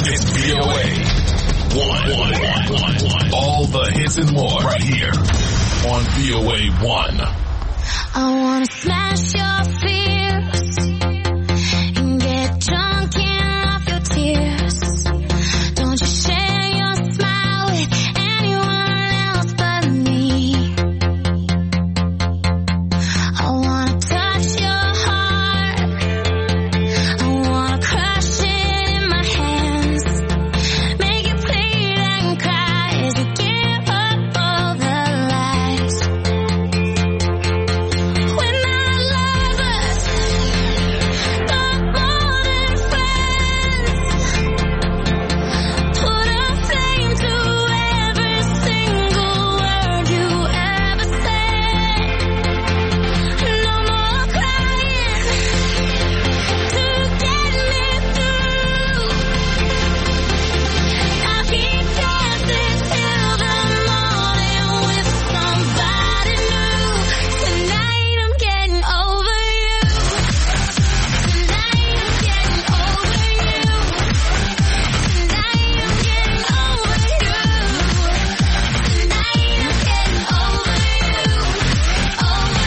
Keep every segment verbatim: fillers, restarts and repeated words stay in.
It's V O A. One, one, one, one, one. All the hits and more right here on V O A one. I wanna smash your fears and get drunk and off your tears. Don't you share your smile with anyone else but me. I wanna touch your heart. I wanna crush it in my hands. Make it bleed and cry as you give up all the lies. When our lovers got more than friends, put a flame to every single word you ever said. No more crying to get me through. I'll keep dancing till the morning with somebody new. Tonight I'm getting over you. Tonight I'm getting over you. Tonight I'm getting over you. Tonight I'm getting over you. Over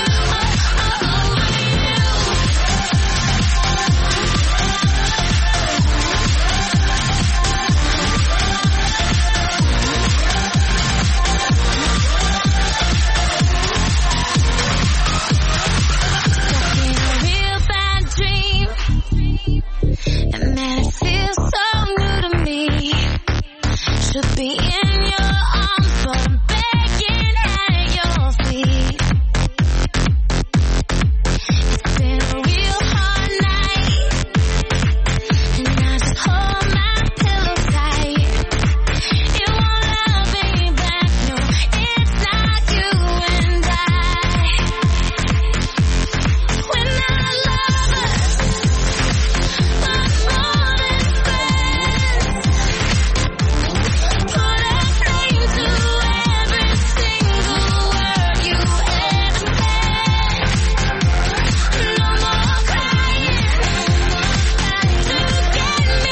in a real bad dream, and man, it feels so new to me. Should be in your arms, but I'm begging at your feet. It's been a real hard night, and I just hold my pillow tight. You won't love me back, no, it's not you and I. When our lovers got more than friends, put a flame to every single word you ever said. No more crying to get me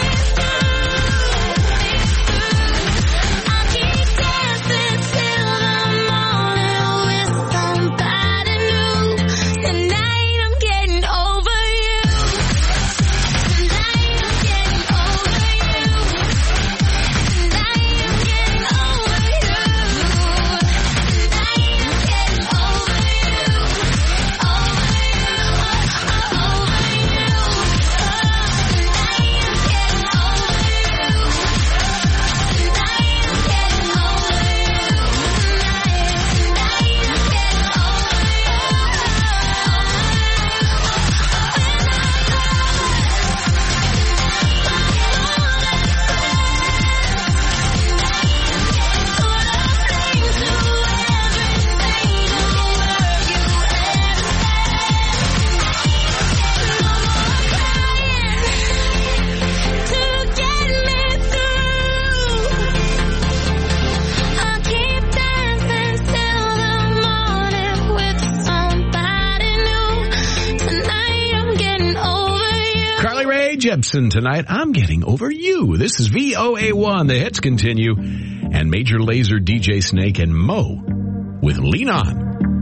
through. I'll keep dancing till the morning with somebody new. Tonight I'm getting over you. Tonight I'm getting over you. Tonight I'm getting over you. Tonight I'm getting over you. Over you. Over you. Tonight I'm getting over you. Tonight I'm getting over you. Tonight I'm Carly Rae Jepsen tonight. I'm getting over you. This is V O A one. The hits continue. And Major Lazer, D J Snake, and Mo with Lean On.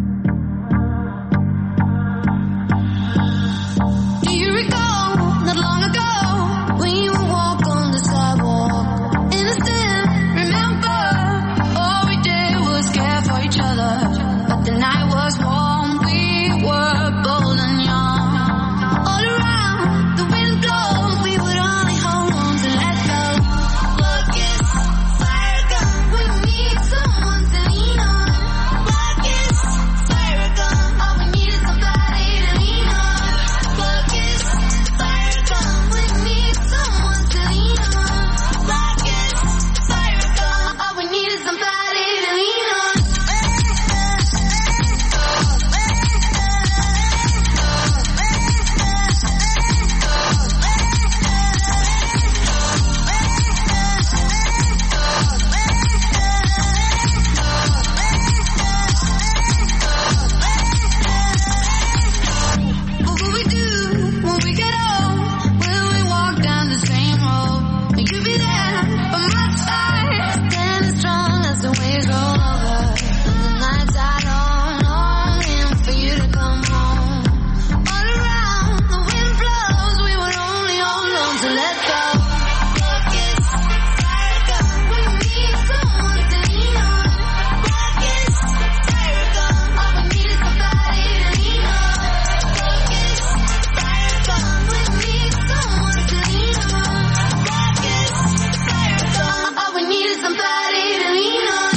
Do you recall not long ago when you would walk on the sidewalk? Innocent, remember, all we did was care for each other. But the night was warm, we were bold and young. All around, the wind blows, we would only hold on to let go. Focus, fire gun, we need someone to lean on. Focus, fire gun, all we need is somebody to lean on. someone to let go. Focus, tired gone. We need someone to lean on. Focus, tired gone. All we need is somebody to lean on. Focus, tired gone. We need someone to lean on. Focus, tired gone. All we need is somebody to lean on.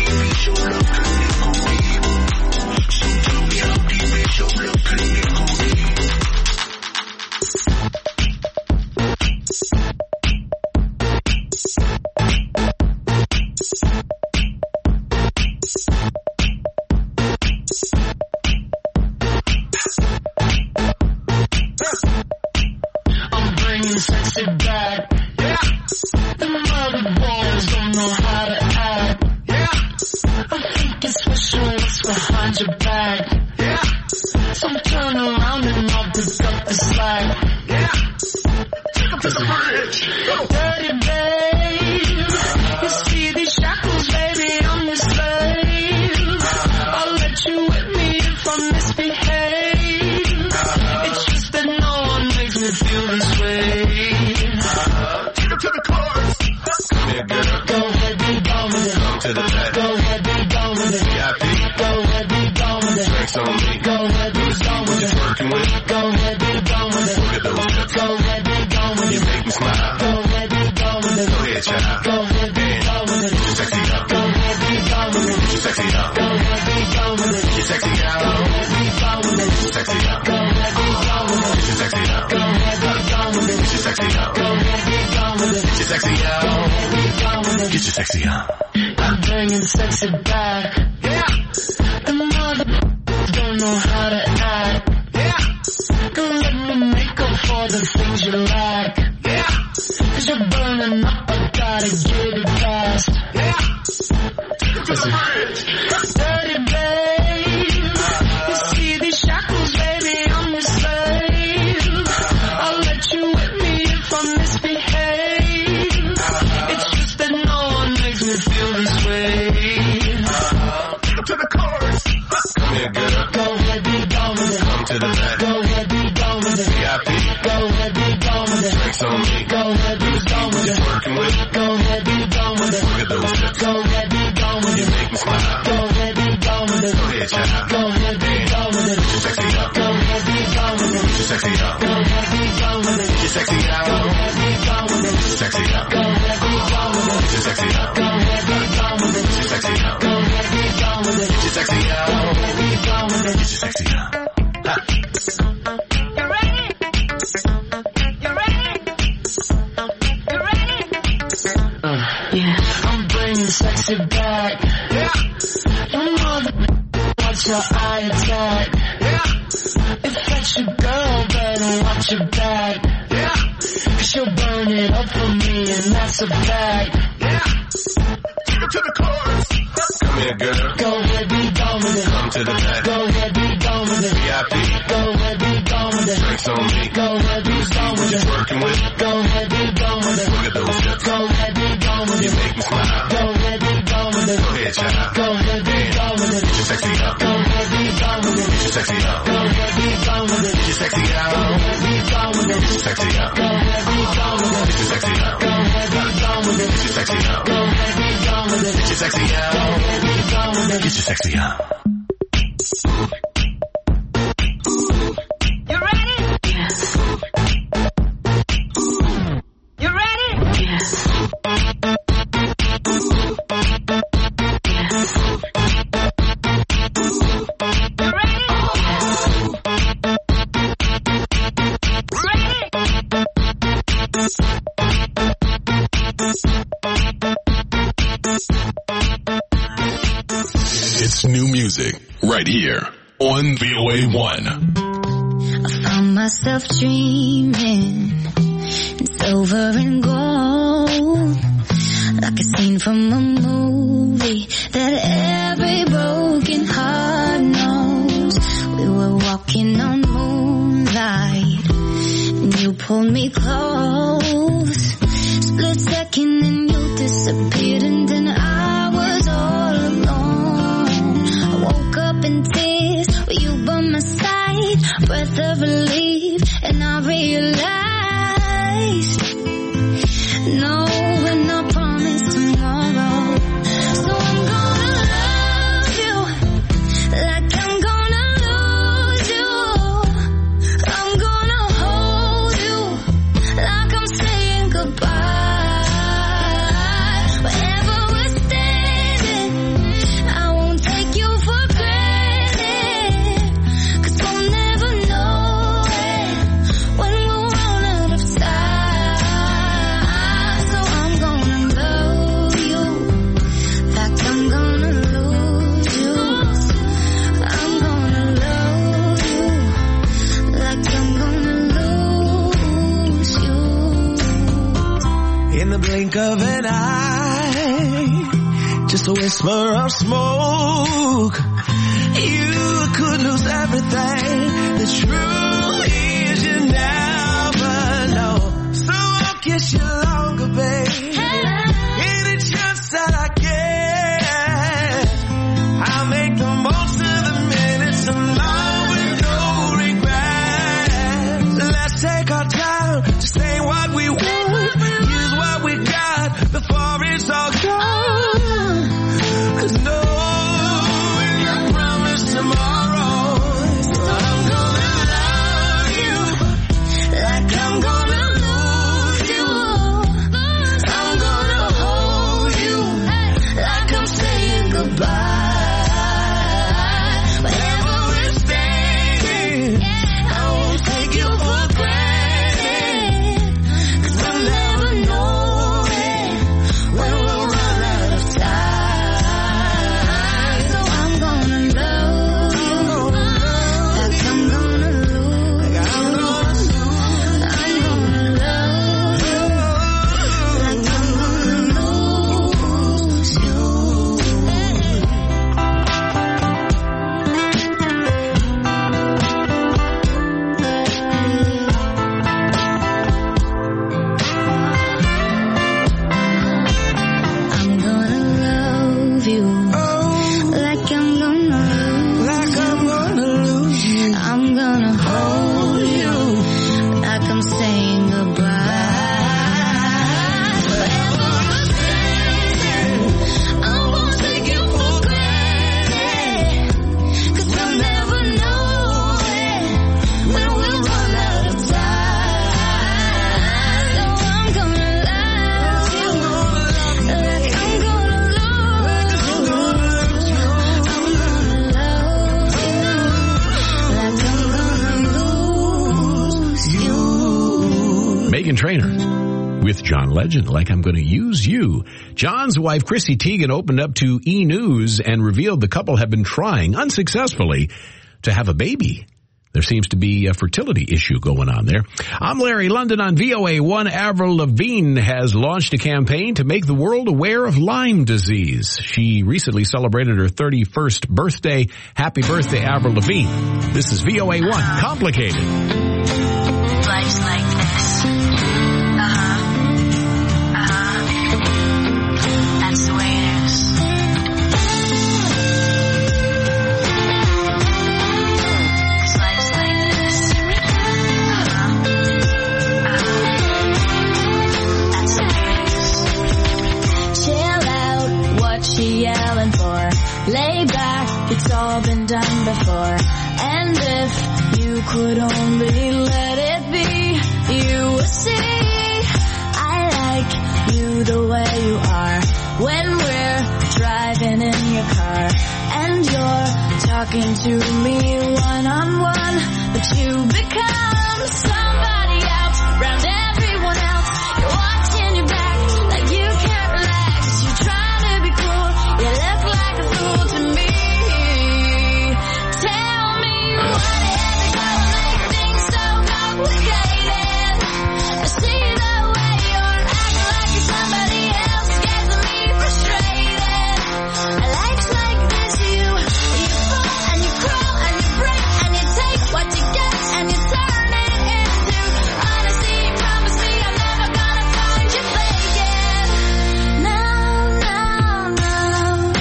Your love, behind your back. Yeah. So turn around and I'll pick up the slack. Yeah. Take up to the bridge. Dirty babe. You see these shackles, baby, I'm your slave. I'll let you whip me if I misbehave. It's just that no one makes me feel this way. Take up to the chorus. Come here, girl. Go ahead, be gone with it. Come to the back. Go ahead, be gone with it. V I P. Go ahead, be gone with it. Drinks on me. Go ahead, be gone with it. Working with. Go ahead, be gone with it. Look at those hips. Go ahead, be gone with it. You make me smile. Go ahead, be gone with it. Go ahead, child. Go ahead, be gone with it. Get your sexy out. Go ahead, be gone with it. Get your sexy out. Go ahead, be gone with it. Get your sexy out. Go ahead, be gone with it. Get your sexy out. Go ahead, be gone with it. Get your sexy out. Go ahead, be gone with it. Get your sexy out. Go ahead, be gone with it. Get your sexy out. Go ahead, be gone with it. Get your sexy out. I'm bringing sexy back. Yeah. The mother don't know how to act. Yeah. Don't let me make up for the things you lack. Yeah. Cause you're burning up, I gotta get it fast. Yeah. Listen. Dirty babe. You see these shackles, baby, I'm your slave. I'll let you whip me if I misbehave. It's just that no one makes me feel this way. Take up to the chorus. Come here, girl. Go ahead, be gone with it. Come to the back. Go ahead, be gone with it. V I P. Go ahead, be gone with it. Drinks on me. Go ahead, be gone with it. Working with. Go ahead, be gone with it. Look at those hips. Go ahead, be gone with it. You make me smile. Go ahead, be gone with it. Go ahead, child. Go ahead, be gone with it. Get your sexy out. Go ahead, be gone with it. Get your sexy out. Go ahead, be gone with it. Get your sexy out. Go ahead, be gone with it. Get your sexy out. Go ahead, be gone with it. Get your sexy out. Go ahead, be gone with it. Get your sexy out. Go ahead, be gone with it. Get your sexy out. Go ahead, be gone with it. Get your sexy out. You ready? You ready? You ready? Uh, yeah. I'm bringing sexy back. Yeah. You mother, watch your eye attack. Yeah. If that's your girl, better watch your back. Yeah. Cause you'll burn it up for me, and that's a fact. Yeah. Take her to the chorus. Come here, girl. Go ahead, be gone with it. Come to the back. Go ahead, be gone with it. V I P. Go ahead, be gone with it. Drinks on me. Go ahead, be gone with it. Working with. Go ahead, be gone with it. Look at those hips. Go ahead, be gone with it. You make me smile. Go ahead, be gone with it. Go ahead, child. Go ahead, be gone with it. Get your sexy out. Go ahead, be gone with it. Get your sexy out. Go ahead, be gone with it. Get your sexy out. Go ahead, be gone with it. Get your sexy out. Go ahead, be gone with it. Get your sexy out. Go ahead, be gone with it. Get your sexy out. Go ahead, be gone with it. Get your sexy out. Go ahead, be gone with it. Get your sexy out. You ready? Yes. You ready? Yes. Yes. You ready? It's new music right here on V O A one. I found myself dreaming in silver and gold, like a scene from a movie that every broken heart knows. We were walking on moonlight and you pulled me close. Split second and you disappeared, and then I was all alone. I woke up in tears with you by my side, breath of relief, and I realized, no, we're not promised tomorrow. So I'm gonna love you like I'm gonna lose you. I'm gonna hold you like I'm saying goodbye. Wherever we're standing, I won't take you for granted, 'cause we'll never know it when we'll run out of time. So I'm gonna love you like I'm gonna lose you. I'm gonna love you like I'm gonna lose you. In the blink of an eye, just a whisper of smoke. You could lose everything. The truth is you never know. So I'll kiss you longer, babe. Any chance that I get, I'll make the most of the minutes alone with no regrets. Let's take our time to say what we want, use what we got before it's all gone. 'Cause no one can promise tomorrow. So I'm gonna love you like I'm gonna lose you. I'm gonna hold you like I'm saying goodbye. Wherever we're standing, I won't take you for granted. 'Cause we'll never know it when we'll run out of time. So I'm gonna love you like I'm gonna lose. Like I'm gonna lose. I'm gonna love you like I'm gonna lose you. I'm gonna love you like I'm gonna lose. Like I'm gonna lose you. I'm gonna hold you like I'm saying goodbye. Wherever we're standing, I won't take you for granted. 'Cause we'll never know it when we'll run out of time. So I'm gonna love you like I'm gonna lose you. I'm gonna love you like I'm gonna lose you. Meghan Trainor with John Legend, like I'm going to use you. John's wife, Chrissy Teigen, opened up to E! News and revealed the couple have been trying unsuccessfully to have a baby. There seems to be a fertility issue going on there. I'm Larry London on V O A one. Avril Lavigne has launched a campaign to make the world aware of Lyme disease. She recently celebrated her thirty-first birthday. Happy birthday, Avril Lavigne. This is V O A one, Complicated. Life's like this. Uh-huh. Uh-huh. That's the way it is. Cause life's like this. Uh-huh. Uh-huh. That's the way it is. Chill out, what she yelling for? Lay back, it's all been done before. And if you could only let it be, you would see I like you the way you are. When we're driving in your car and you're talking to me one on one, but you become somebody else around everyone else. You're watching your back like you can't relax. You're trying to be cool, you look like a fool to me. Tell me what is it gonna make things so complicated? I see the way you're acting like you're somebody else, gets me frustrated. Life's like this, you you fall and you crawl and you break and you take what you get and you turn it into honesty. You promise me I'm never gonna find you faking. No, no, no.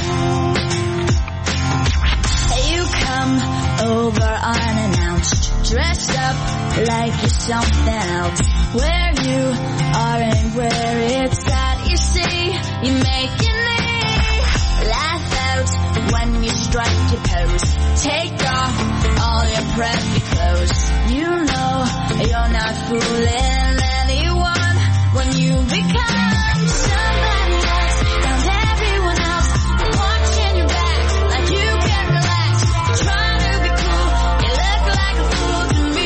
You come over unannounced, dressed up like you're something else. Where you are and where it's at, you see, you make your knee laugh out when you strike your pose. Take off all your preppy clothes. You know you're not fooling anyone when you become somebody else around everyone else. You're watching your back like you can't relax. You're trying to be cool, you look like a fool to me.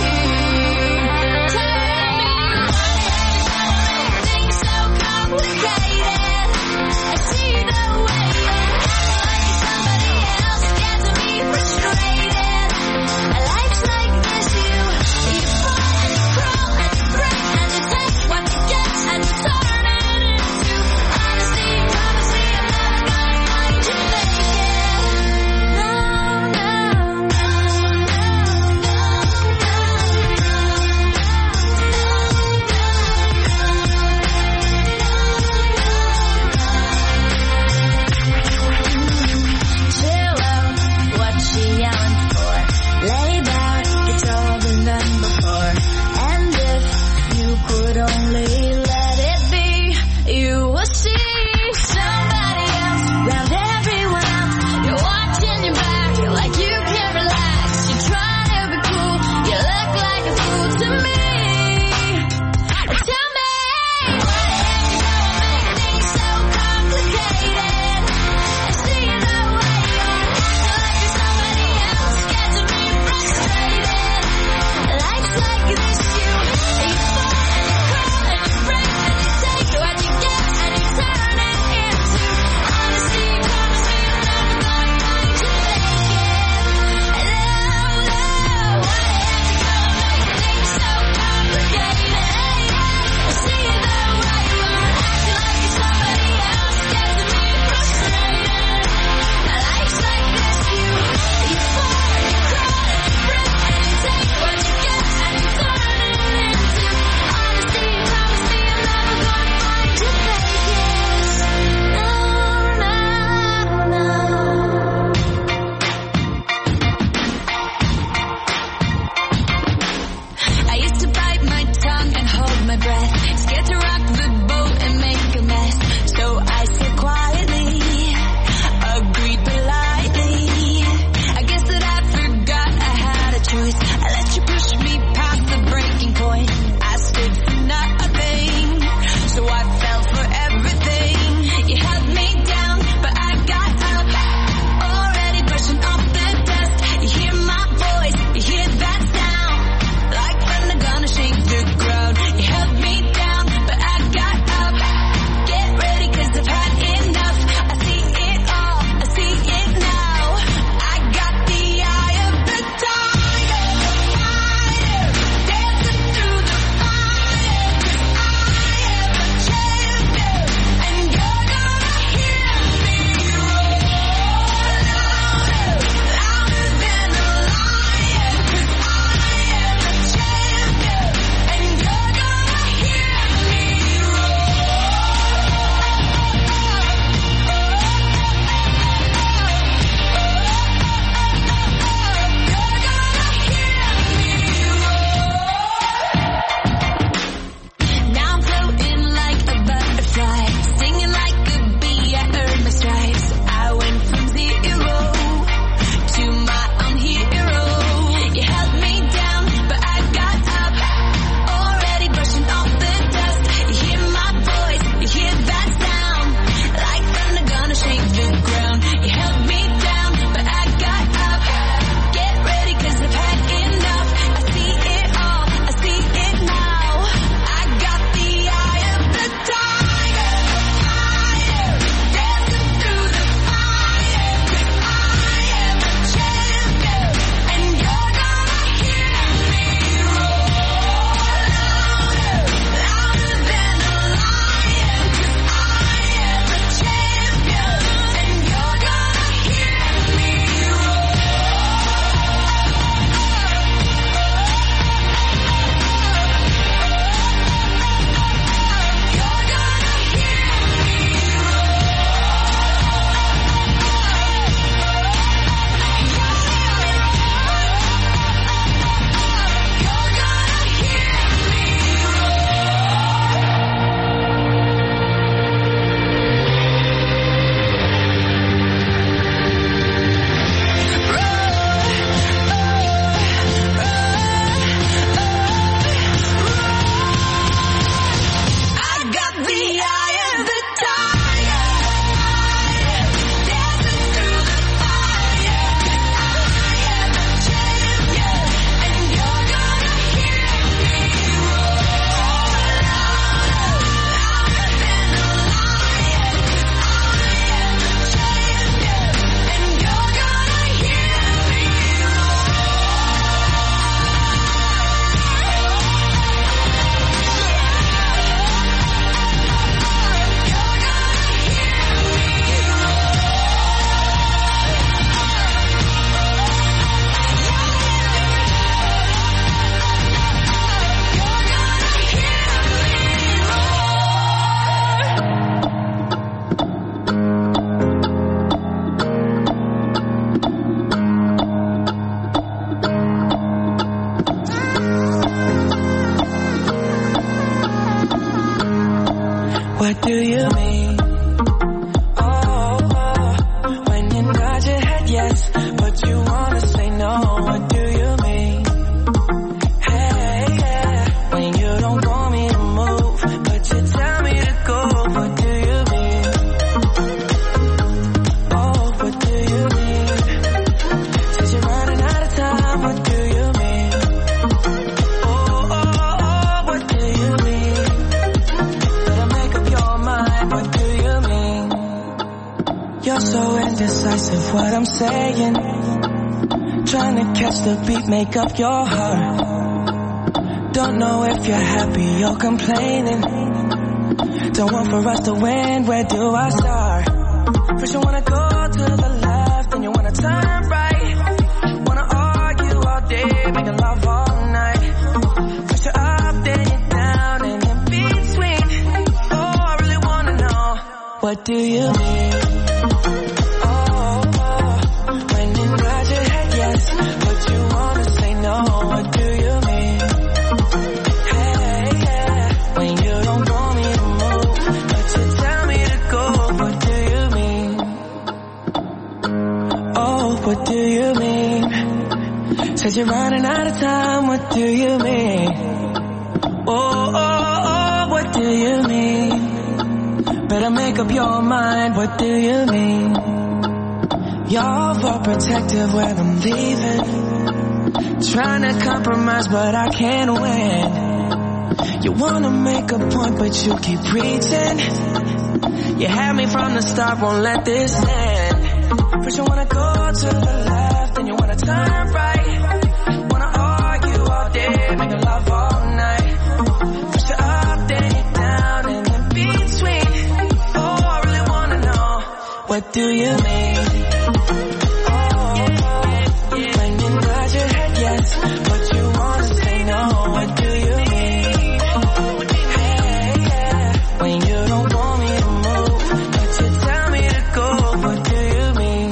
Tell me what is gonna make things so complicated? I see the way you're acting like you're somebody else, gets me frustrated. Life's like this, you you fall and you crawl and you break. trying to catch the beat, make up your heart. Don't know if you're happy or complaining. Don't want for us to win, where do I start? First you wanna go to the left, then you wanna turn right. Wanna argue all day, making love all night. First you're up, then you're down, and in between. Oh, I really wanna know, what do you mean? What do you mean? Said you're running out of time, what do you mean? Oh, oh, oh, what do you mean? Better make up your mind, what do you mean? Y'all for protective when I'm leaving. Trying to compromise, but I can't win. You wanna make a point, but you keep preaching. You had me from the start, won't let this end. First you wanna go to the left, then you wanna turn right. Wanna argue all day, making love all night. First you're up, then you're down, and in between. Oh, I really wanna know, what do you mean? Oh, when you nod your head yes, but you wanna say no, what do you mean? Hey, yeah, when you don't want me to move, but you tell me to go, what do you mean?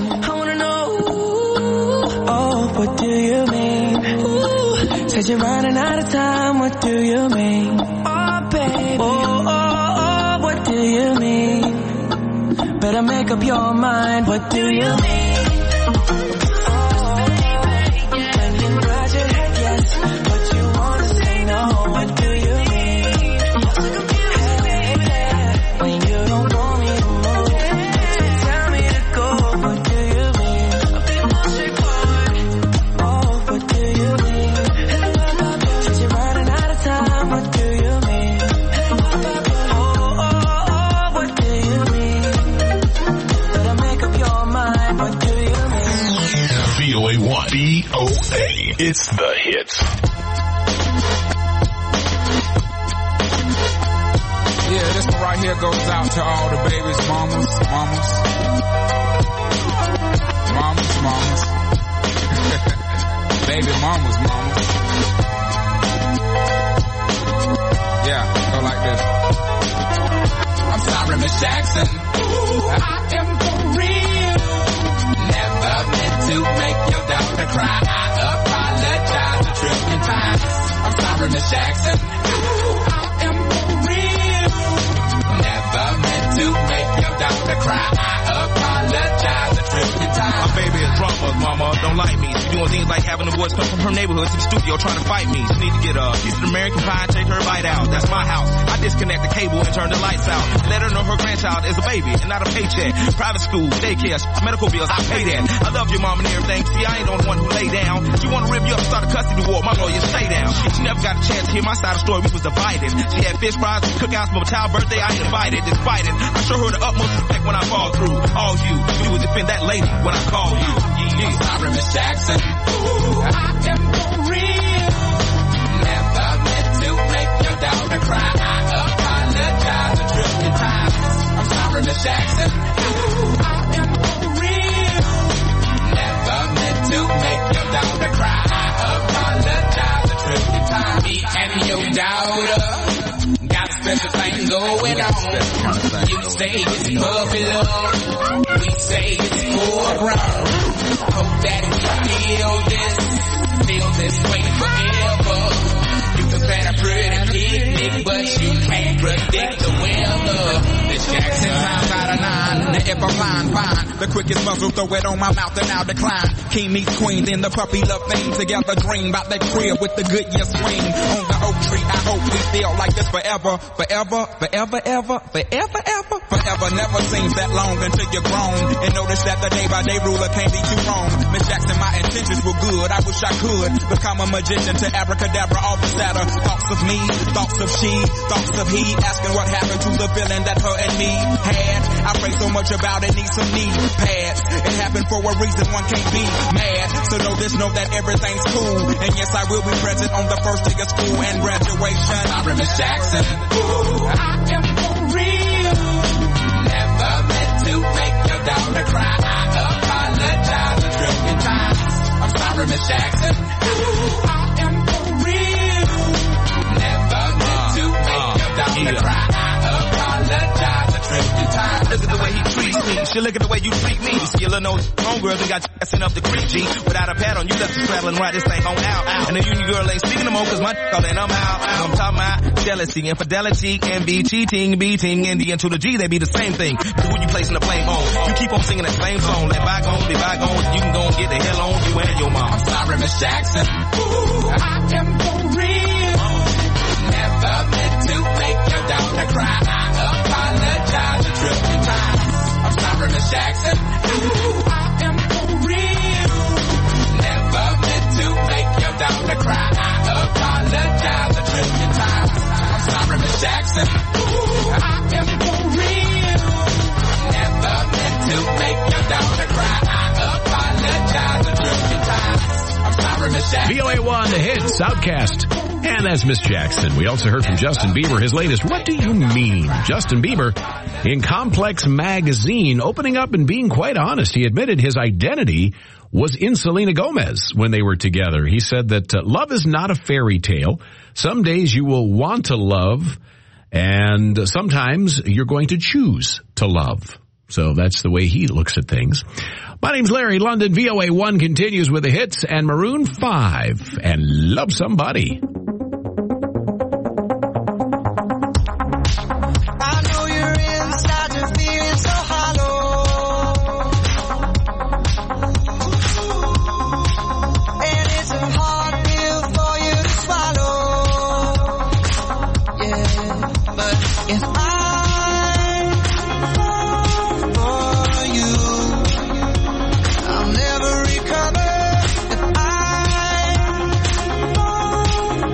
What do you mean? Ooh, said you're running out of time, what do you mean? Oh, baby. Oh, oh, oh, what do you mean? Better make up your mind, what do you mean? Oh, when you nod your head yes, but you wanna say no, what do you mean? Hey, yeah, when you don't want me to move, you tell me to go, what do you mean? I'll be more straightforward. What do you mean? Since you're running out of time, what do you mean? Oh, oh, oh, what do you mean? Better make up your mind, what do you mean? V O A one. V O A. It's the hits. Yeah, this one right here goes out to all the babies, mamas, mamas. Mamas, mamas. Baby mamas, mamas. Yeah, go like this. I'm sorry, Miss Jackson. Ooh, I am for real. Never meant to make your daughter cry. I apologize a trillion times. I'm sorry, Miss Jackson. Ooh, I am for real. Never meant to make your daughter cry. I apologize a trillion times. My baby is drama, mama, don't like me. She doing things like having the boys come from her neighborhood to the studio trying to fight me. She need to get a piece of American pie and take her bite out. That's my house. I disconnect the cable and turn the lights out. Let her know her grandchild is a baby and not a paycheck. Private school, daycare, medical bills, I pay that. I love your mom and everything. See, I ain't the only one who lay down. She wanna rip you up and start a custody war. My lawyer, stay down. She, she never got a chance to hear my side of the story. We was divided. She had fish fries, cookouts for my child's birthday. I ain't invited, despite it. I show her the utmost respect when I fall through. All you, you would defend that lady when I call you. Yeah. I'm sorry, Miss Jackson. Ooh, I am for real. Never meant to make your daughter cry. I apologize a trillion times. I'm sorry, Miss Jackson. Ooh, I am for real. Never meant to make your daughter cry. I apologize a trillion times. Me and your daughter got a special thing going on. You say it's puppy love. We say it's foreground. Hope that we feel this, feel this way forever. You can plan a pretty picnic, but you can't predict the weather. This Jackson times out of nine, now if I'm lying, fine. The quickest muzzle, throw it on my mouth and I'll decline. King meets queen, then the puppy love thing. Together dream about that crib with the good yes swing. On the oak tree, I hope we feel like this forever, forever, forever, ever, forever, ever, forever. forever never seems that long until you're grown. And notice that the day-by-day ruler can't be too wrong. Miss Jackson, my intentions were good. I wish I could become a magician to abracadabra all the sadder. Thoughts of me, thoughts of she, thoughts of he, asking what happened to the feeling that her and me had. I pray so much about it, need some knee pads. It happened for a reason, one can't be mad. So know this, know that everything's cool. And yes, I will be present on the first day of school and graduation. Sorry, Miss Jackson. Ooh, I am for real. Never meant to make your daughter cry. I apologize a trillion times. I'm sorry, Miss Jackson. Ooh, I am for real. Never meant to make your daughter cry. I apologize a trillion times. Look at the way he treats me. She look at the way you treat me. See your little nose homegirls and got you assin' up the creek, G. Without a pad on, you left the straddle and ride this thing on out. And the union girl ain't speaking no more cause my all and I'm out. I'm talking about jealousy, infidelity, envy, cheating, beating, and the N to the G, they be the same thing. Who you placing the blame on? You keep on singing that same song. Let bygones be bygones. You can go and get the hell on you and your mom. I'm sorry, Miss Jackson. Ooh, I am for real. Never meant to make your daughter cry. I apologize a trillion times. I'm sorry, Miss Jackson. Ooh, I am for real. Never meant to make your daughter cry. I apologize a trillion times. I'm sorry, Miss Jackson. Ooh, I am for real. Never meant to make your daughter cry. I apologize a trillion times. I'm sorry, Miss Jackson. V O A one, the hits, Outcast. And that's Miss Jackson. We also heard from Justin Bieber, his latest, What Do You Mean? Justin Bieber, in Complex Magazine, opening up and being quite honest. He admitted his identity was in Selena Gomez when they were together. He said that uh, love is not a fairy tale. Some days you will want to love, and sometimes you're going to choose to love. So that's the way he looks at things. My name's Larry London. V O A one continues with the hits and Maroon five and Love Somebody. I'll never recover if I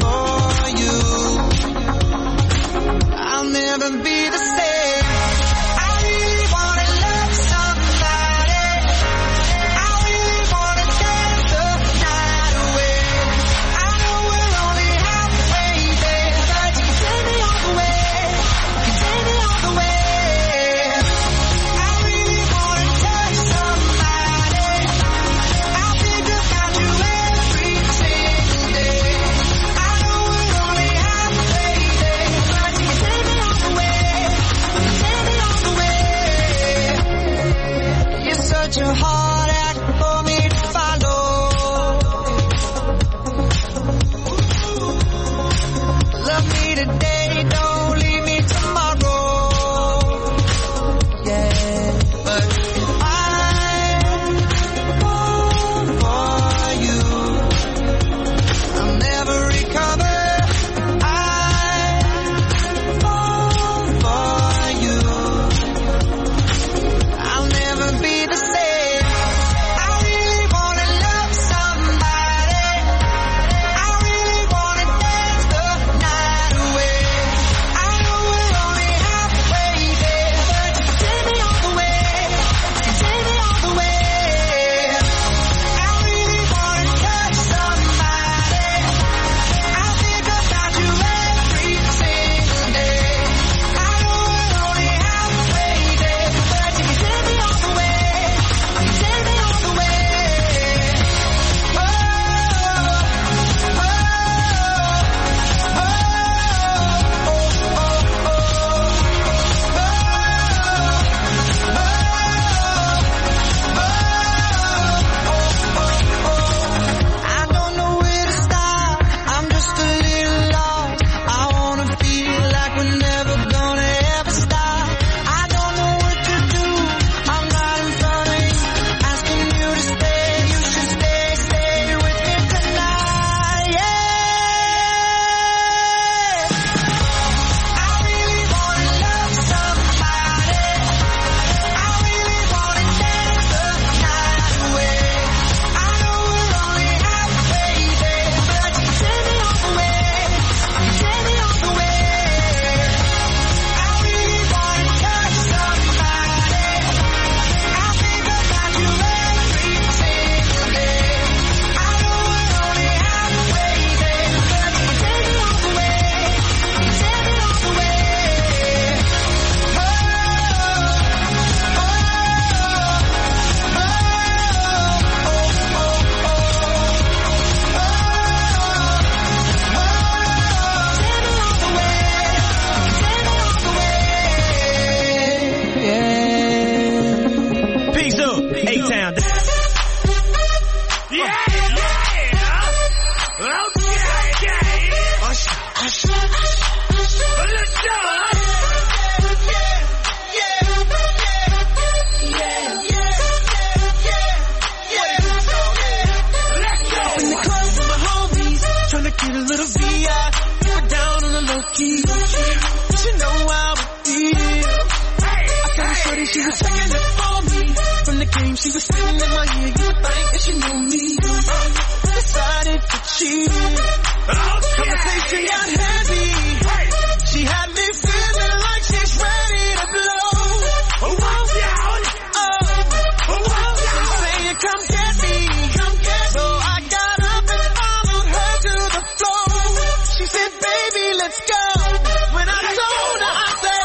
she was checking it for me. From the game, she was sitting in my ear. You would think that she knew me. Decided to cheat. Oh, conversation got heavy. She had me feeling like she's ready to blow. Oh, wow, down. Oh, oh, wow, down. Saying, come get me. Come get me. So I got up and followed her to the floor. She said, baby, let's go. When I told her, I said,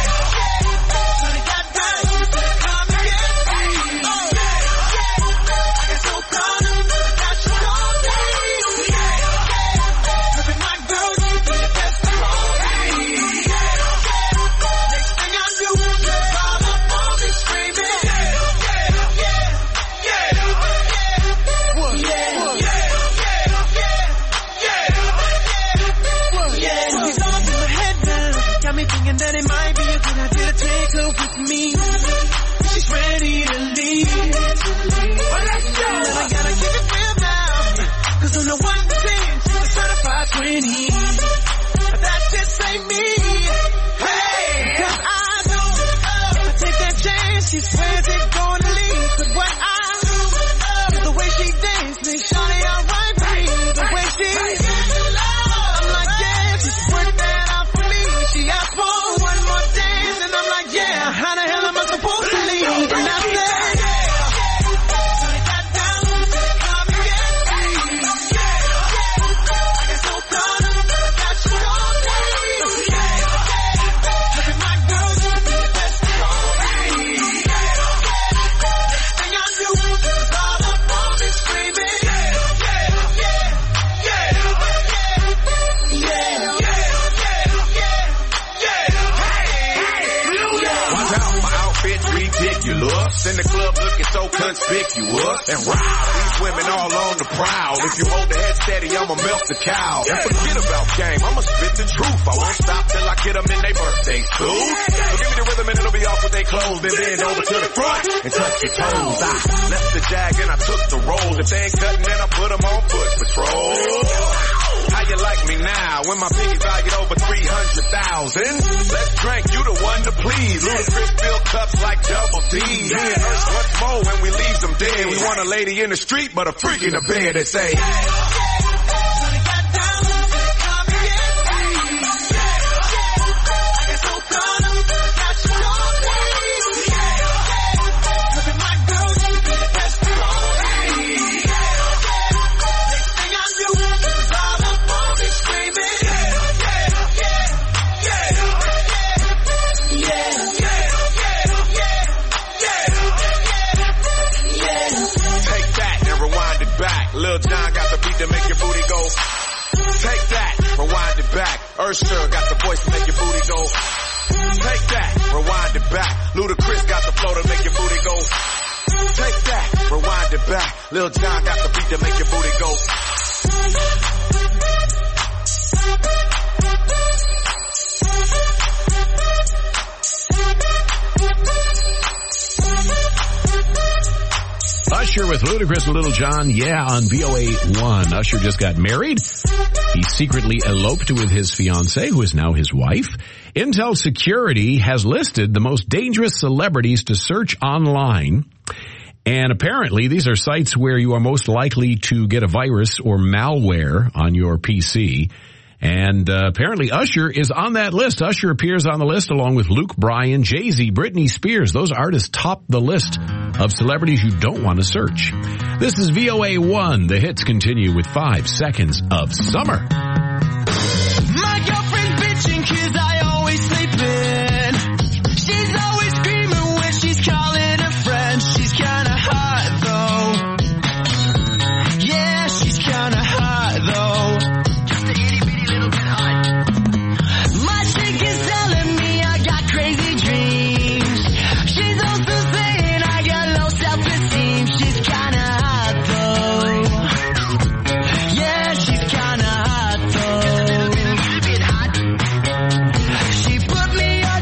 that it might be a good idea to take her with me. She's ready to leave. But let's go. And I gotta keep it real now. Cause on the one to ten, she's a certified twenty. But that just ain't me. Hey! Cause I know if I take that chance, she swears it's gonna leave. But what I know is the way she dances, make shawty alright for me. The way she I'm like, yeah, she's worked that out for me. She asked for one more dance, and I'm like, yeah, how the hell am I supposed to leave? And I said, in the club looking so conspicuous. And wow, these women all on the prowl. If you hold the head steady, I'ma melt the cow. And forget about game, I'ma spit the truth. I won't stop till I get them in their birthday suit. So give me the rhythm and it'll be off with their clothes. Then bend over to the front and touch your toes. I left the jag and I took the rolls. If they ain't cutting, then I put them on foot patrol. How you like me now when my piggy valued over three hundred thousand? Let's drink, you the one to please. Ludacris fill cups like double D. Me and us once more when we leave them dead. We want a lady in the street, but a freak in the bed that say, Lil Jon got the beat to make your booty go. Take that, rewind it back. Usher got the voice to make your booty go. Take that, rewind it back. Ludacris got the flow to make your booty go. Take that, rewind it back. Lil Jon got the beat to make your booty go. Usher with Ludacris and Lil Jon, yeah, on V O A one. Usher just got married. He secretly eloped with his fiancée, who is now his wife. Intel Security has listed the most dangerous celebrities to search online. And apparently, these are sites where you are most likely to get a virus or malware on your P C. And uh, apparently Usher is on that list. Usher appears on the list along with Luke Bryan, Jay-Z, Britney Spears. Those artists top the list of celebrities you don't want to search. This is V O A one. The hits continue with five seconds of summer. My girlfriend bitching 'cause I always sleep in. She's always screaming when she's calling her friends. She's kinda hot though. Yeah, she's kinda hot though. She put me on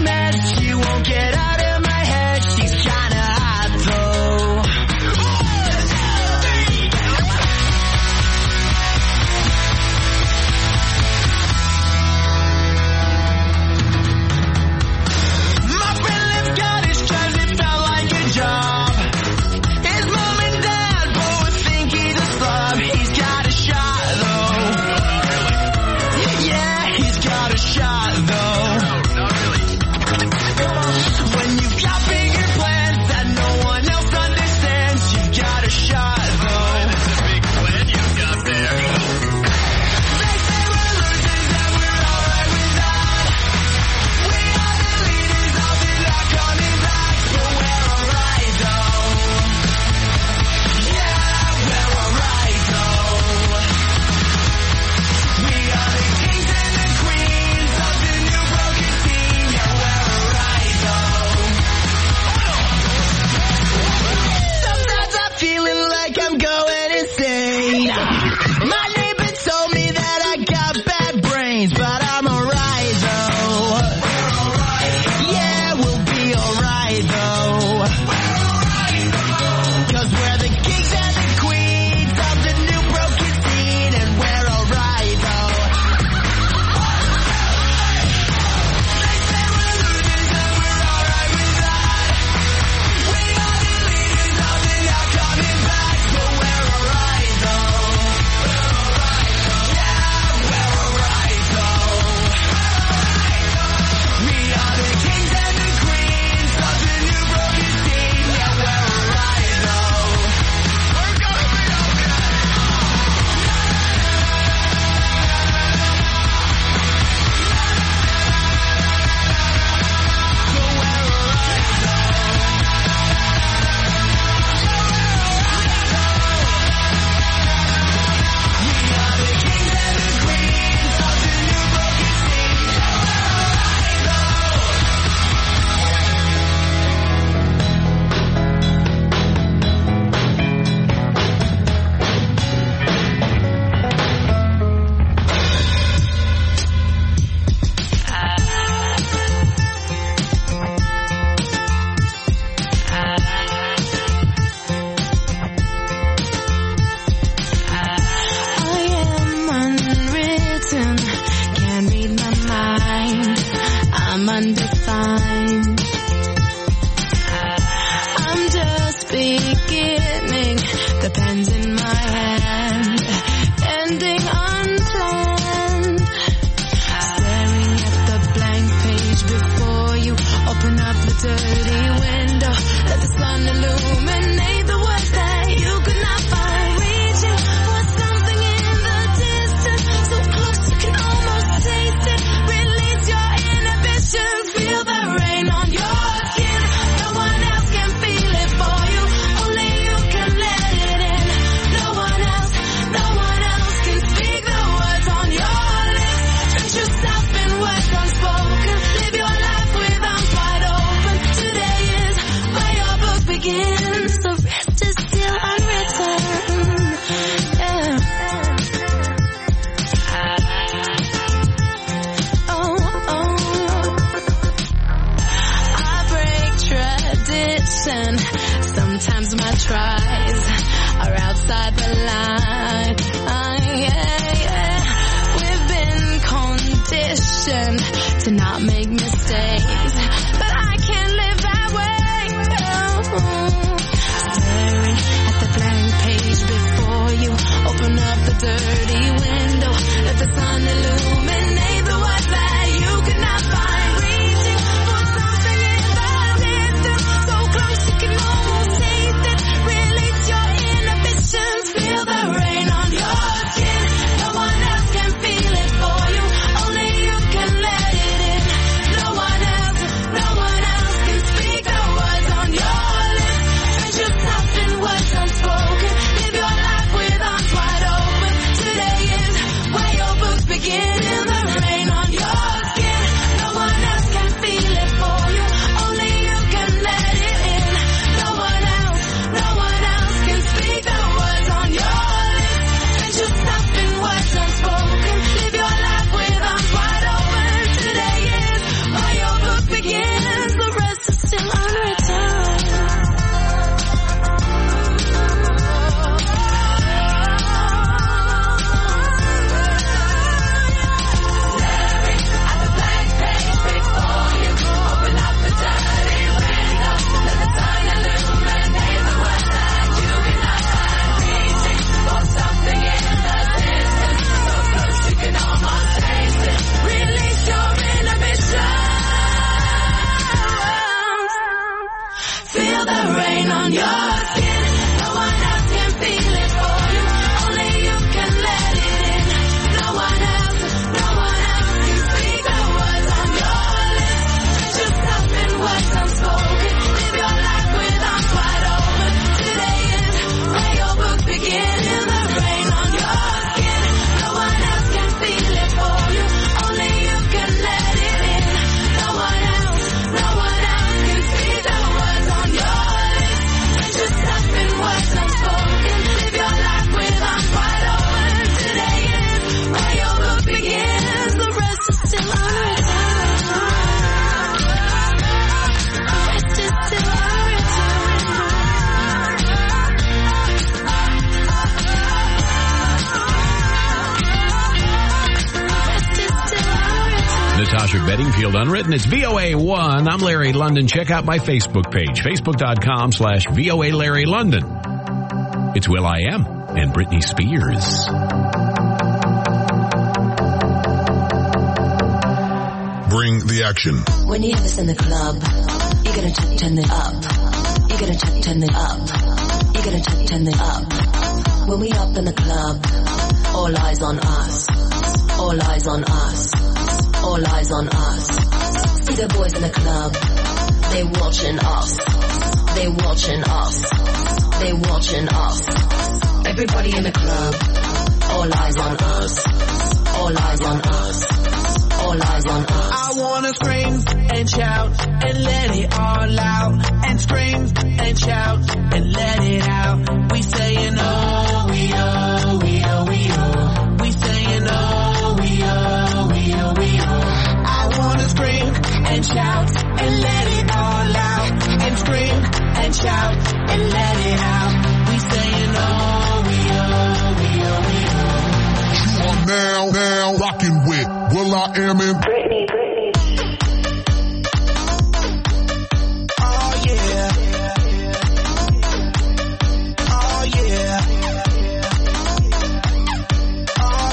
Nah. My neighbor told me that I got bad brains, but I'm alright though. We're alright. Yeah, we'll be alright though. We're alright though. Cause we're the kings and the queens of the new broken scene, and we're alright though. They say we're losers and we're alright with that. We are the leaders of the not coming back, but we're alright though. We're alright though. Yeah, we're alright though. We are the kings and the queens of the new broken scene. Yeah, we're alright though. We're gonna be okay. So we're alright though. We are the kings and the queens of the new broken scene. Yeah, we're alright though. I am unwritten, can't read my mind. I'm undefined. I'm just beginning, the pen's in my hand, ending unplanned. Staring at the blank page before you, open up the dirty window, let the sun illuminate the words that you could not find. Reaching for something in the distance, so close you can almost taste it. Release your inhibitions, feel the rain on your skin. No one else can feel it for you, only you can let it in. No one else, no one else can speak the words on your lips. Drench yourself in words unspoken, live your life with arms wide open. Today is where your book begins, the rest is still unwritten. Yeah. Oh, oh. I break tradition. Sometimes my tries are outside the line. Ah, yeah, yeah. We've been conditioned to not make mistakes, but I can't live that way. Oh. Staring at the blank page before you, open up the dirty window, let the sun illuminate the words that you could not find. Reaching for something in the distance, so close you can almost taste it. Release your inhibitions, feel the rain on your skin. No one else can feel it for you, only you can let it in. No one else, no one else can speak the words on your lips. Drench yourself in words unspoken, live your life with arms wide open. Natasha Bedingfield Unwritten. It's V O A one. I'm Larry London. Check out my Facebook page, facebook.com slash VOA Larry London. It's Will I Am and Britney Spears. Bring the action. When you have this in the club, you gotta t- turn it up. You gotta t- turn it up. You gotta t- turn it up. When we up in the club, all eyes on us. All eyes on us. All eyes on us. See the boys in the club, they watching us. They watching us. They watching us. Everybody in the club, all eyes on us. All eyes on us. All eyes on us. I wanna scream and shout and let it all out. And scream and shout and let it out. We saying oh, we oh, we oh, we oh. We saying oh, we oh, we oh, we oh. I wanna scream and shout and let it all out. And scream and shout and let it out. We saying oh, we oh, we oh, we oh. You are now, now rocking with Will I Am in Britney, Britney. Oh yeah. Oh yeah. Oh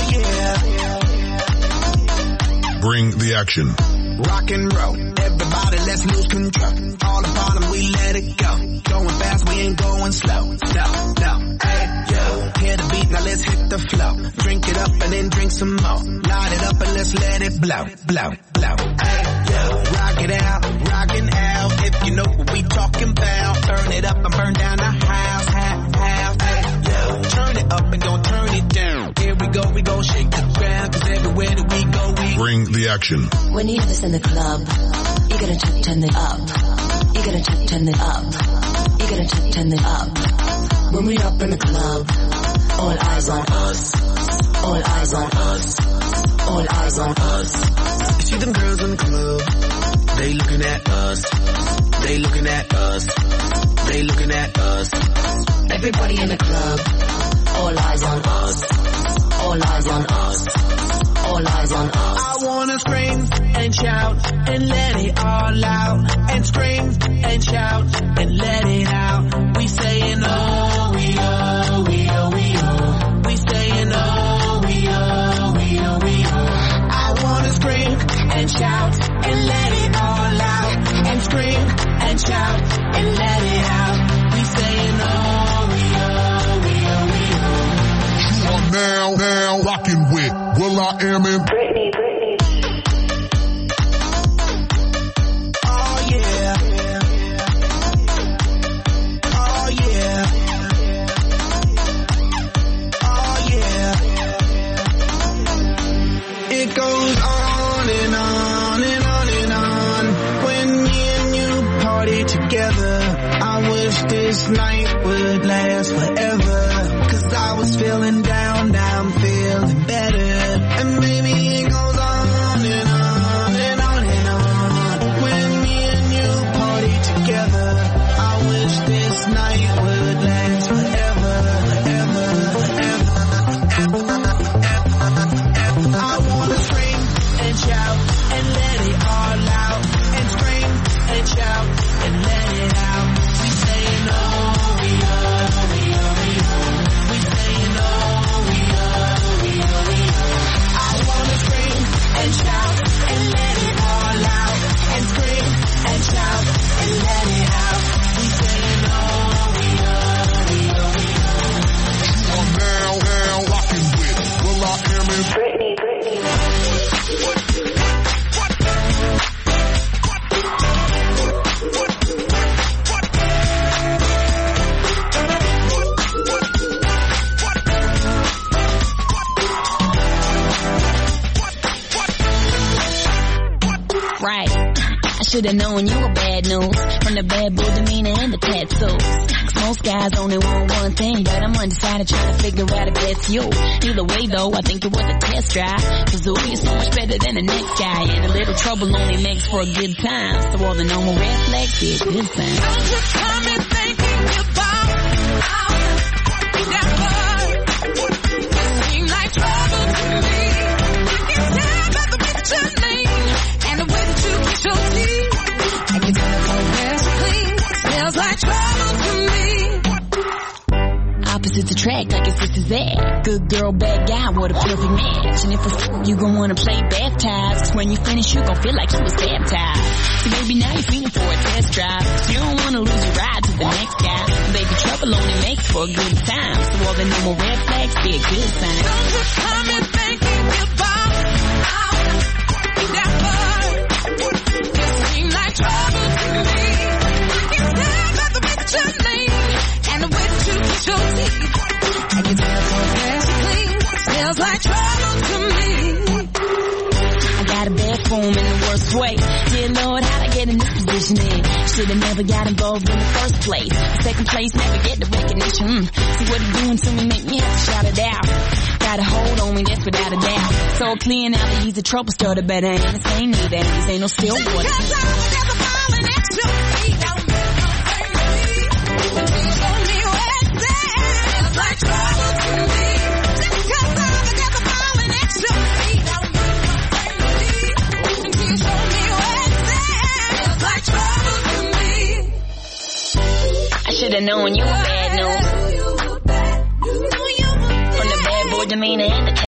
yeah. Bring the action. Rock and roll. Everybody, let's lose control. All the bottom, we let it go. Going fast, we ain't going slow. No, no. Hey, yo. Hear the beat, now let's hit the flow. Drink it up and then drink some more. Light it up and let's let it blow, blow, blow. Hey, yo. Rock it out, rockin' out. If you know what we talking about. Turn it up and burn down the house, house, house. Hey, yo. Turn it up and don't turn it down. Here we go, we gon' shake the ground. Cause everywhere that we go, we Bring the action. When you have this in the club, you gotta t- turn it up. You gotta t- turn it up. You gotta t- turn it up. When we up in the club, all eyes on us. All eyes on us. All eyes on us. You see them girls in the club, they looking at us. They looking at us. They looking at us. Everybody in the club, all eyes on us. All eyes on us. All eyes on us. I wanna scream and shout and let it all out. And scream and shout and let it out. We saying oh, we oh, we oh, we oh. We saying oh, we oh, we oh, we oh. I wanna scream and shout and let it all out. And scream and shout and let it out. We saying oh, we oh, we oh, we oh. You are now, now rocking with Will I Am in Britney, Britney. Oh yeah. Oh yeah. Oh yeah. It goes on and on and on and on. When me and you party together, I wish this night would last forever. Cause I was feeling down, now I'm feeling better. And maybe it goes on and on and on and on. When me and you party together, I wish this night would last forever, forever, forever, forever, forever. I wanna scream and shout and let it all out. And scream and shout and let it out. We saying oh, we oh, we oh, we oh. We saying oh, we oh, we oh, we oh. I wanna scream and shout and let it all out. And scream and shout and let it out. We saying oh, we oh, we oh, we oh. You are now, now rocking with Will I Am in Britney, Britney. Right. I should have known you were bad news from the bad boy demeanor and the tattoos. Cause most guys only want one thing, but I'm undecided trying to figure out if that's you. Either way though, I think it was a test drive. Cause ooh, you're so much better than the next guy. And a little trouble only makes for a good time. So all the normal red flags did this time. Don't you come and thinking about how you never seem like trouble to me. I can tell by the picture name. is that? Good girl, bad guy, what a perfect match. And if it's you gon' wanna play baptized, cause when you finish you gon' feel like you was baptized. So baby, now you're feeling for a test drive. You don't wanna lose your ride to the next guy. Baby, trouble only makes for a good time. So all the normal red flags be a good sign. Don't you come and thinking about out. Never. You seem like trouble to me. I can tell by the way that you lean and the way that you kiss your teeth. I can tell so fast and clean. Smells like trouble to me. I got a bad form in the worst way. Dear Lord, how'd I get in this position in? Should've never got involved in the first place. Second place, never get the recognition. Mm. See what it's doing to me, make me have to shout it out. Got a hold on me, that's without a doubt. So clear now that he's a trouble starter, but I ain't the same neither. These ain't no still water. Because I was ever falling at your feet. Don't make no thing to me. Until you show me where it's at. Smells like trouble to me. Just because I was ever falling at your feet. Don't make no thing to me. Until you show me where it's at. Smells like trouble to me. I should've known you were bad news. From the bad boy demeanor and the